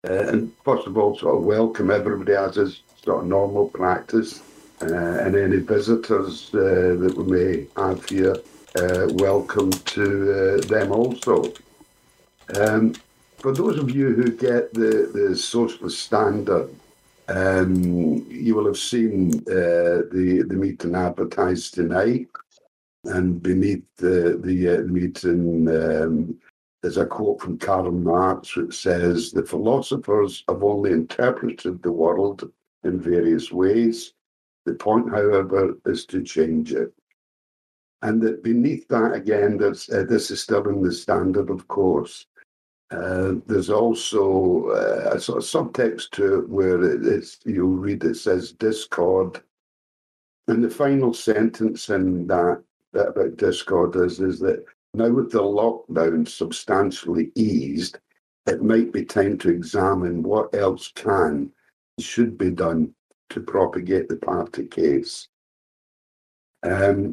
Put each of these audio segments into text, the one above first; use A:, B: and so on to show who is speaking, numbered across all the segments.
A: And first of all, sort of welcome everybody as is sort of normal practice, and any visitors that we may have here, welcome to them also. For those of you who get the Socialist Standard, you will have seen the meeting advertised tonight, and beneath the meeting there's a quote from Karl Marx which says, "The philosophers have only interpreted the world in various ways. The point, however, is to change it." And that beneath that, again, there's, this is still in the Standard, of course. There's also a sort of subtext to it where you'll read it says discord. And the final sentence in that about discord is that now with the lockdown substantially eased, it might be time to examine what else can and should be done to propagate the party case. I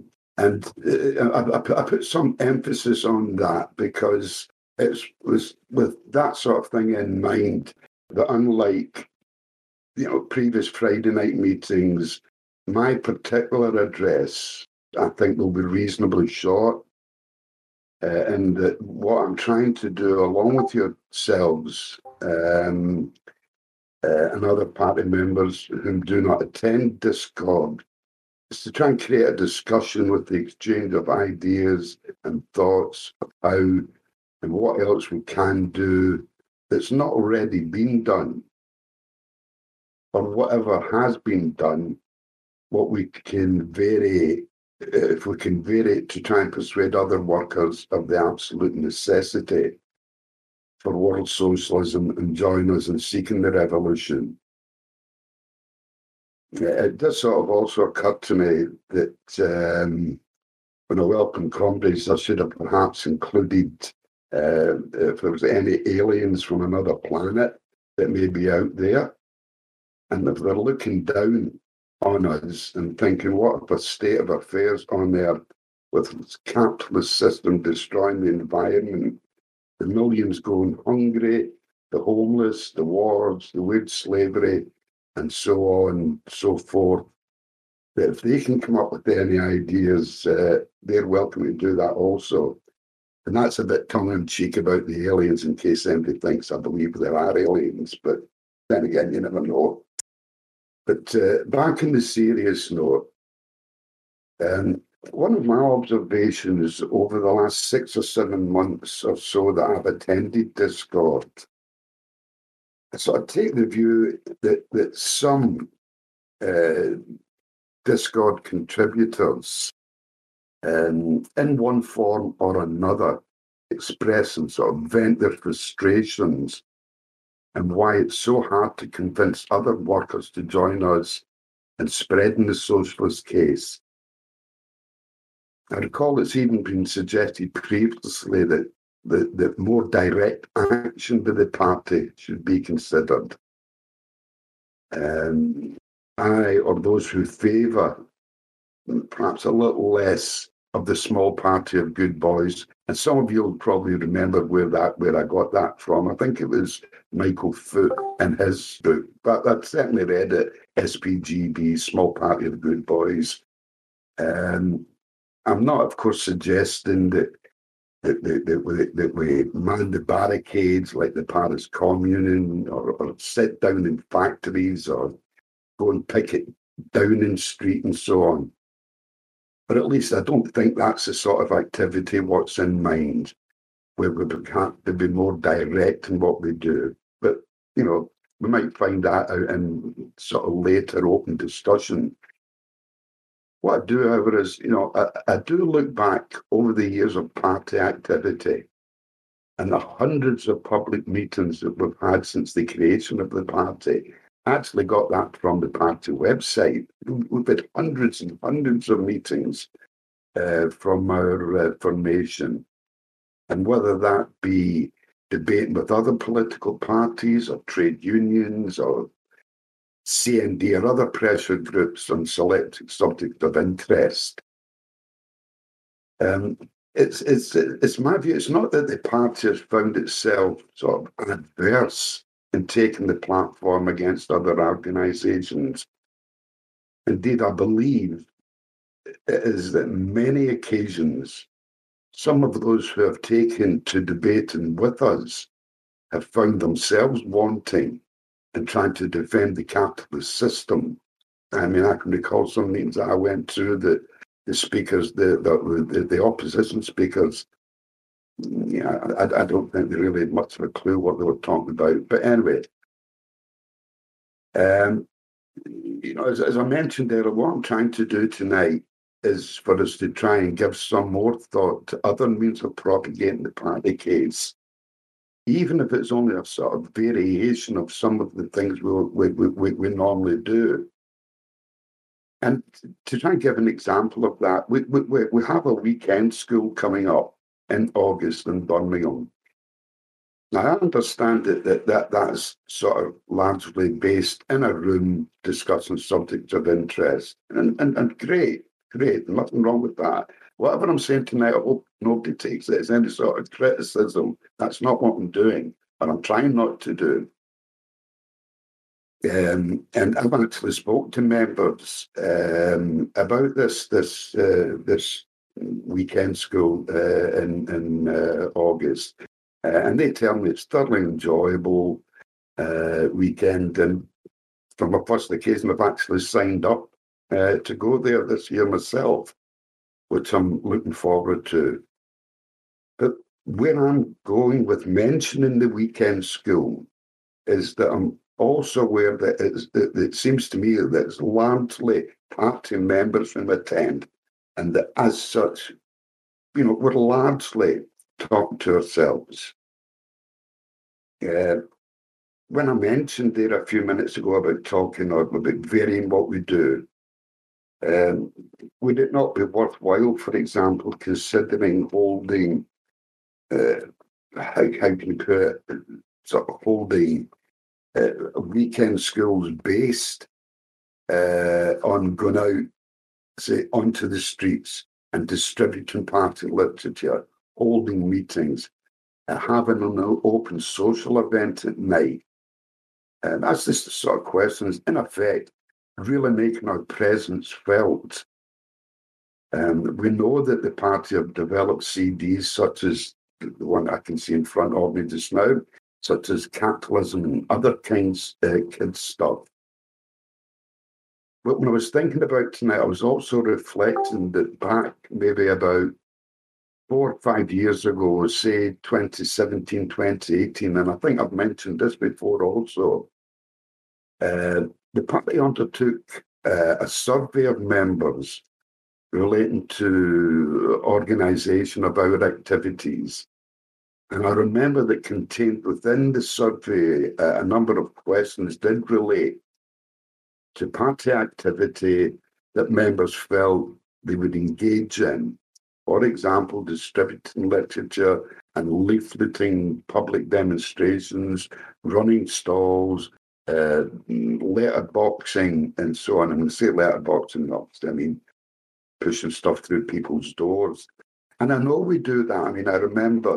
A: put some emphasis on that because it was with that sort of thing in mind that, unlike previous Friday night meetings, my particular address, I think, will be reasonably short. And that what I'm trying to do, along with yourselves and other party members who do not attend Discord, is to try and create a discussion with the exchange of ideas and thoughts of how and what else we can do that's not already been done, or whatever has been done, what we can vary, if we can vary it to try and persuade other workers of the absolute necessity for world socialism and join us in seeking the revolution. It does sort of also occur to me that when I welcome comrades, I should have perhaps included if there was any aliens from another planet that may be out there, and if they're looking down on us and thinking, what a state of affairs on there with this capitalist system destroying the environment, the millions going hungry, the homeless, the wars, the wage slavery, and so on and so forth. That if they can come up with any ideas, they're welcome to do that also. And that's a bit tongue-in-cheek about the aliens, in case anybody thinks I believe there are aliens, but then again, you never know. But back in the serious note, one of my observations over the last 6 or 7 months or so that I've attended Discord, so I take the view that some Discord contributors, in one form or another, express and sort of vent their frustrations and why it's so hard to convince other workers to join us in spreading the socialist case. I recall it's even been suggested previously that more direct action by the party should be considered. I, or those who favour perhaps a little less of the small party of good boys, and some of you will probably remember where I got that from. I think it was Michael Foot in his book, but I've certainly read it, SPGB, Small Party of Good Boys. I'm not, of course, suggesting that we man the barricades like the Paris Commune, or sit down in factories, or go and picket Downing Street and so on. But at least I don't think that's the sort of activity what's in mind, where we have to be more direct in what we do. But, we might find that out in sort of later open discussion. What I do, however, is, I do look back over the years of party activity and the hundreds of public meetings that we've had since the creation of the party. I actually got that from the party website. We've had hundreds and hundreds of meetings from our formation. And whether that be debating with other political parties or trade unions or CND or other pressure groups on selected subjects of interest. It's my view, it's not that the party has found itself sort of adverse and taking the platform against other organisations. Indeed, I believe it is that many occasions, some of those who have taken to debating with us have found themselves wanting and trying to defend the capitalist system. I mean, I can recall some meetings that I went through that the speakers, the opposition speakers, yeah, I don't think they really had much of a clue what they were talking about. But anyway, as I mentioned earlier, what I'm trying to do tonight is for us to try and give some more thought to other means of propagating the party case, even if it's only a sort of variation of some of the things we normally do. And to try and give an example of that, we have a weekend school coming up in August in Birmingham. Now, I understand that's sort of largely based in a room discussing subjects of interest. And great, nothing wrong with that. Whatever I'm saying tonight, I hope nobody takes it as any sort of criticism. That's not what I'm doing, and I'm trying not to do. And I've actually spoke to members about this weekend school in August. And they tell me it's thoroughly enjoyable weekend. And from a first occasion, I've actually signed up to go there this year myself, which I'm looking forward to. But where I'm going with mentioning the weekend school is that I'm also aware that it seems to me that it's largely party members who attend, and that as such, we're largely talking to ourselves. When I mentioned there a few minutes ago about talking or about varying what we do, would it not be worthwhile, for example, considering holding, how can you put it, sort of holding weekend schools based on going out, say, onto the streets and distributing party literature, holding meetings, having an open social event at night. And that's just the sort of questions, in effect, really making our presence felt. We know that the party have developed CDs such as the one I can see in front of me just now, such as Capitalism and other kinds of kids stuff. But when I was thinking about tonight, I was also reflecting that back maybe about 4 or 5 years ago, say 2017, 2018, and I think I've mentioned this before also, the party undertook a survey of members relating to organisation of our activities. And I remember that contained within the survey, a number of questions did relate to party activity that members felt they would engage in. For example, distributing literature and leafleting public demonstrations, running stalls, letterboxing, and so on. I mean, say letterboxing, obviously, I mean, pushing stuff through people's doors. And I know we do that. I mean, I remember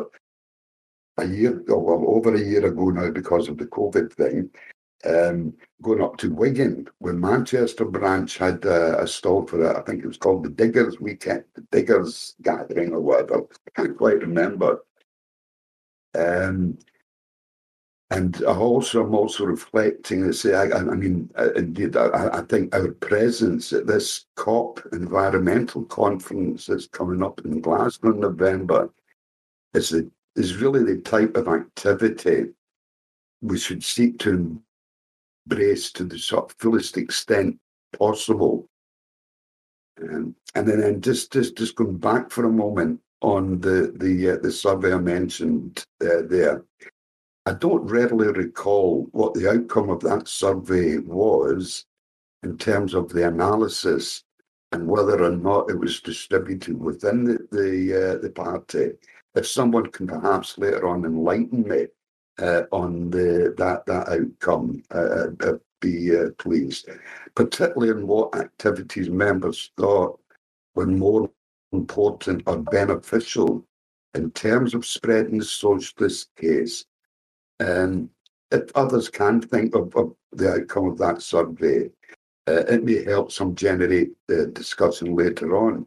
A: over a year ago now, because of the COVID thing, going up to Wigan, when Manchester branch had a stall for it. I think it was called the Diggers Weekend, the Diggers Gathering or whatever. I can't quite remember. And I'm also reflecting and say, indeed, I think our presence at this COP environmental conference that's coming up in Glasgow in November is really the type of activity we should seek to embrace to the sort of fullest extent possible. And then just going back for a moment on the survey I mentioned there. I don't readily recall what the outcome of that survey was in terms of the analysis and whether or not it was distributed within the party. If someone can perhaps later on enlighten me on that outcome, I'd be pleased, particularly in what activities members thought were more important or beneficial in terms of spreading the socialist case. if others can think of the outcome of that survey, it may help some generate discussion later on.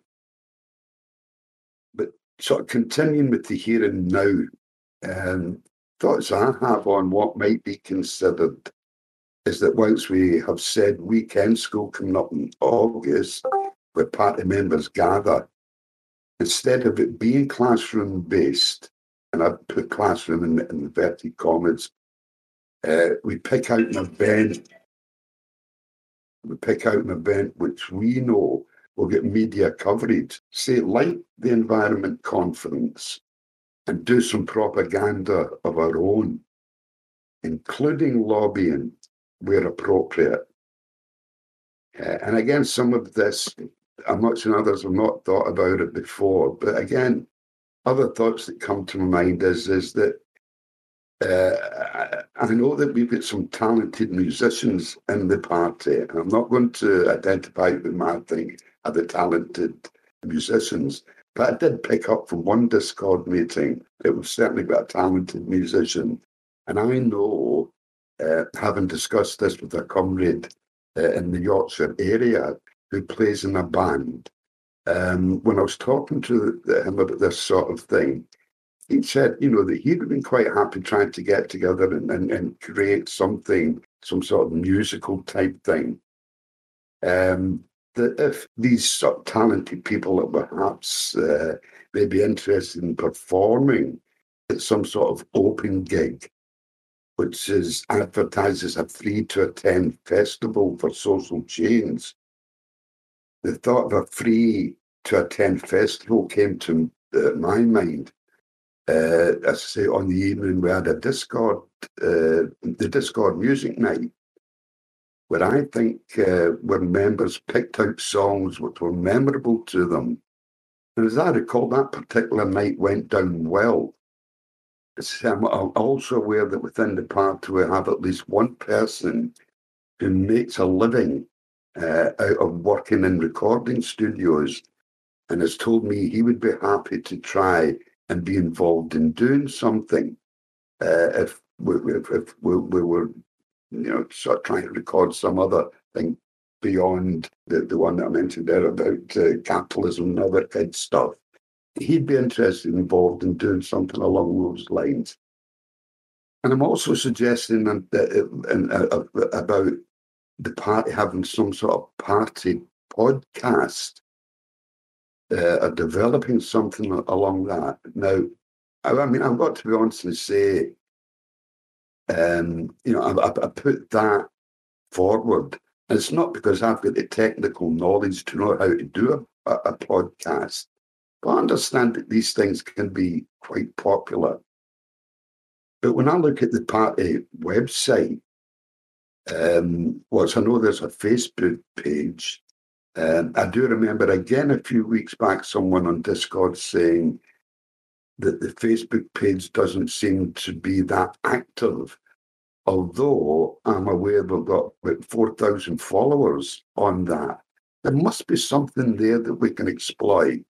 A: But sort of continuing with the here and now, thoughts I have on what might be considered is that whilst we have said weekend school coming up in August, where party members gather, instead of it being classroom based, and I put classroom in inverted commas, we pick out an event. We pick out an event which we know will get media coverage, say like the Environment Conference, and do some propaganda of our own, including lobbying where appropriate. And again, some of this, I'm not saying others have not thought about it before, but again, other thoughts that come to my mind is that I know that we've got some talented musicians in the party, and I'm not going to identify them, I think, are the talented musicians, but I did pick up from one Discord meeting that we've certainly got a talented musician. And I know, having discussed this with a comrade in the Yorkshire area who plays in a band, when I was talking to him about this sort of thing, he said, that he'd been quite happy trying to get together and create something, some sort of musical type thing. That if these sort of talented people that perhaps may be interested in performing at some sort of open gig, which is advertised as a free to attend festival for social change, the thought of a free to attend festival came to my mind. As I say, on the evening we had a Discord, the Discord music night, where I think where members picked out songs which were memorable to them. And as I recall, that particular night went down well. I'm also aware that within the party we have at least one person who makes a living out of working in recording studios, and has told me he would be happy to try and be involved in doing something if we were, sort of trying to record some other thing beyond the one that I mentioned there about capitalism and other kind of stuff. He'd be interested, involved in doing something along those lines. And I'm also suggesting that about the party having some sort of party podcast, or developing something along that. Now, I mean, I've got to be honest and say, I put that forward. And it's not because I've got the technical knowledge to know how to do a podcast, but I understand that these things can be quite popular. But when I look at the party website, whilst I know there's a Facebook page, I do remember again a few weeks back someone on Discord saying that the Facebook page doesn't seem to be that active, although I'm aware we've got about 4,000 followers on that. There must be something there that we can exploit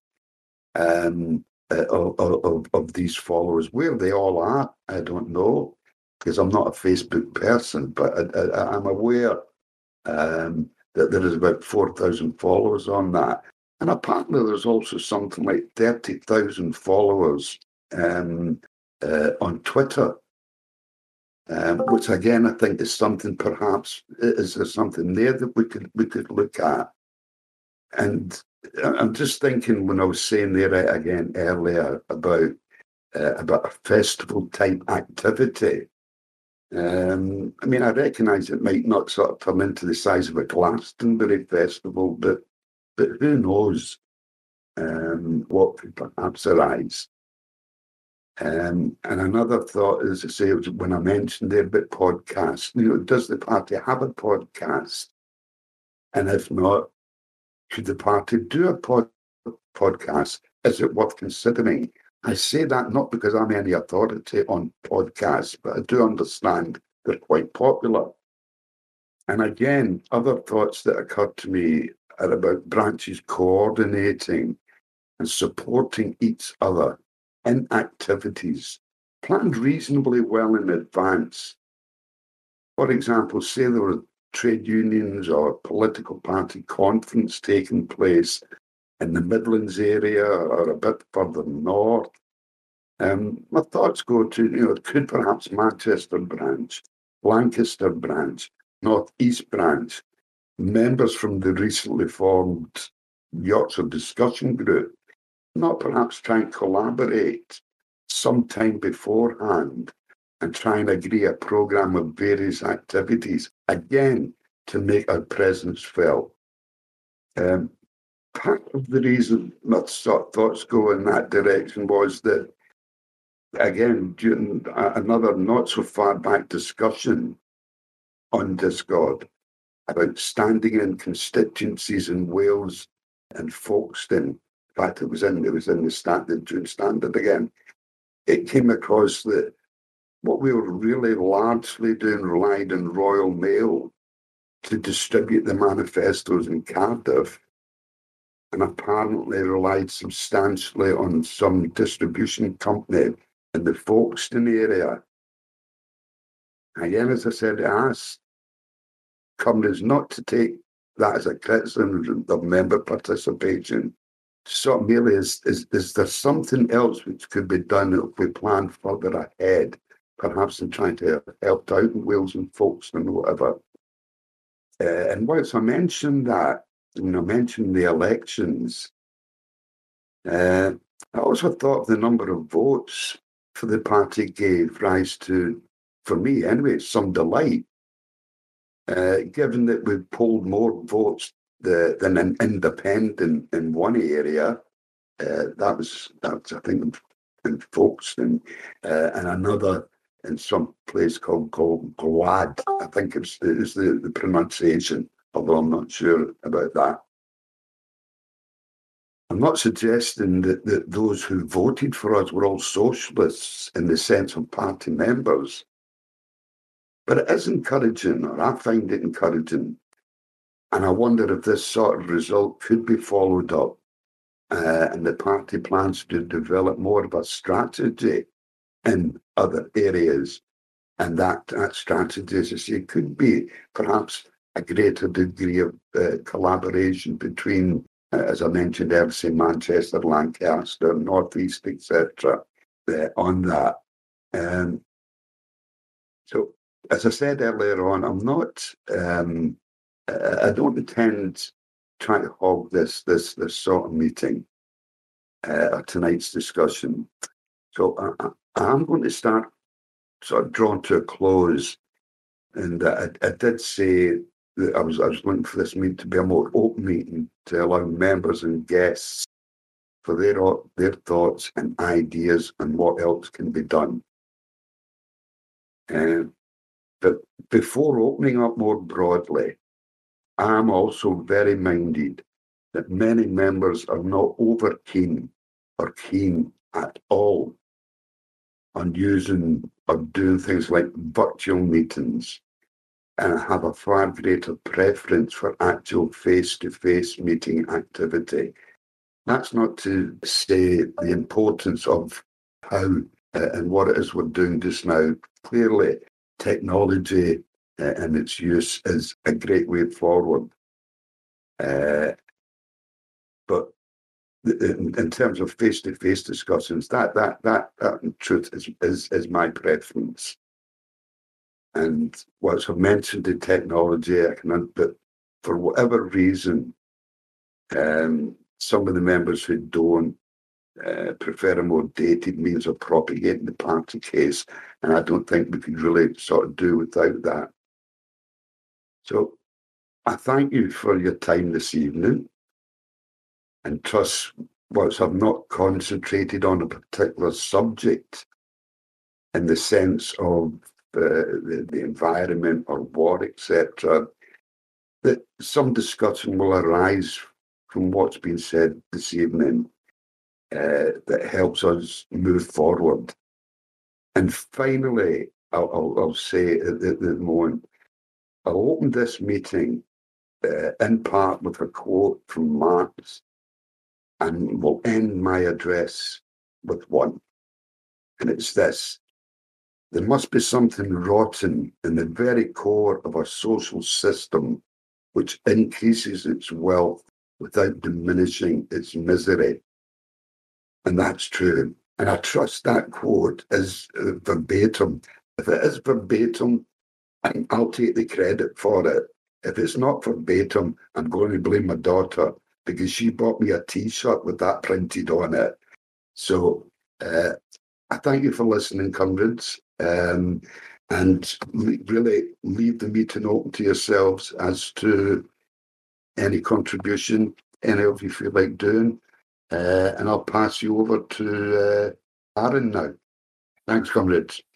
A: of these followers. Where they all are, I don't know, because I'm not a Facebook person, but I'm aware that there is about 4,000 followers on that. And apparently there's also something like 30,000 followers on Twitter, which again, I think is something perhaps, is there something there that we could look at? And I'm just thinking when I was saying there again earlier about a festival type activity, I mean, I recognise it might not sort of turn into the size of a Glastonbury festival, but who knows what could perhaps arise. And another thought is to say, when I mentioned there about podcasts, does the party have a podcast? And if not, should the party do a podcast? Is it worth considering? I say that not because I'm any authority on podcasts, but I do understand they're quite popular. And again, other thoughts that occurred to me are about branches coordinating and supporting each other in activities planned reasonably well in advance, For example, say there were trade unions or political party conference taking place in the Midlands area or a bit further north. My thoughts go to, could perhaps Manchester branch, Lancaster branch, North East branch, members from the recently formed Yorkshire Discussion Group, not perhaps try and collaborate sometime beforehand and try and agree a programme of various activities, again, to make our presence felt. Part of the reason my thoughts go in that direction was that, again, during another not so far back discussion on Discord about standing in constituencies in Wales and Folkestone. In fact, it was in the June Standard again. It came across that what we were really largely doing relied on Royal Mail to distribute the manifestos in Cardiff, and apparently relied substantially on some distribution company in the Folkestone area. Again, as I said, I asked companies not to take that as a criticism of member participation. So merely, is there something else which could be done if we plan further ahead, perhaps in trying to help out in Wales and Folkestone or whatever? And whilst I mentioned that, mentioned the elections, I also thought the number of votes for the party gave rise to, for me anyway, some delight, given that we polled more votes than an independent in one area. That was I think in Folkestone, and another in some place called Glad. I think is the pronunciation, although I'm not sure about that. I'm not suggesting that those who voted for us were all socialists in the sense of party members, but it is encouraging, or I find it encouraging, and I wonder if this sort of result could be followed up and the party plans to develop more of a strategy in other areas. And that strategy, as I say, could be perhaps a greater degree of collaboration between, as I mentioned earlier, say Manchester, Lancaster, North East, etc., on that. So, as I said earlier on, I'm not, I don't intend trying to hog this sort of meeting or tonight's discussion. So I'm going to start sort of drawn to a close. And I did say that I was looking for this meeting to be a more open meeting to allow members and guests for their thoughts and ideas on what else can be done. But before opening up more broadly, I'm also very minded that many members are not over keen or keen at all on using or doing things like virtual meetings, and have a far greater preference for actual face-to-face meeting activity. That's not to say the importance of how and what it is we're doing just now. Clearly, technology and its use is a great way forward. But in terms of face-to-face discussions, that in truth is my preference. And whilst I've mentioned the technology, but for whatever reason, some of the members who don't prefer a more dated means of propagating the party case, and I don't think we could really sort of do without that. So I thank you for your time this evening, and trust, whilst I've not concentrated on a particular subject in the sense of the environment or war, etc., that some discussion will arise from what's been said this evening that helps us move forward. And finally, I'll say at the moment, I'll open this meeting in part with a quote from Marx, and will end my address with one. And it's this: There must be something rotten in the very core of our social system which increases its wealth without diminishing its misery. And that's true. And I trust that quote is verbatim. If it is verbatim, I'll take the credit for it. If it's not verbatim, I'm going to blame my daughter because she bought me a T-shirt with that printed on it. So I thank you for listening, comrades, and really leave the meeting open to yourselves as to any contribution any of you feel like doing. And I'll pass you over to Aaron now. Thanks, comrades.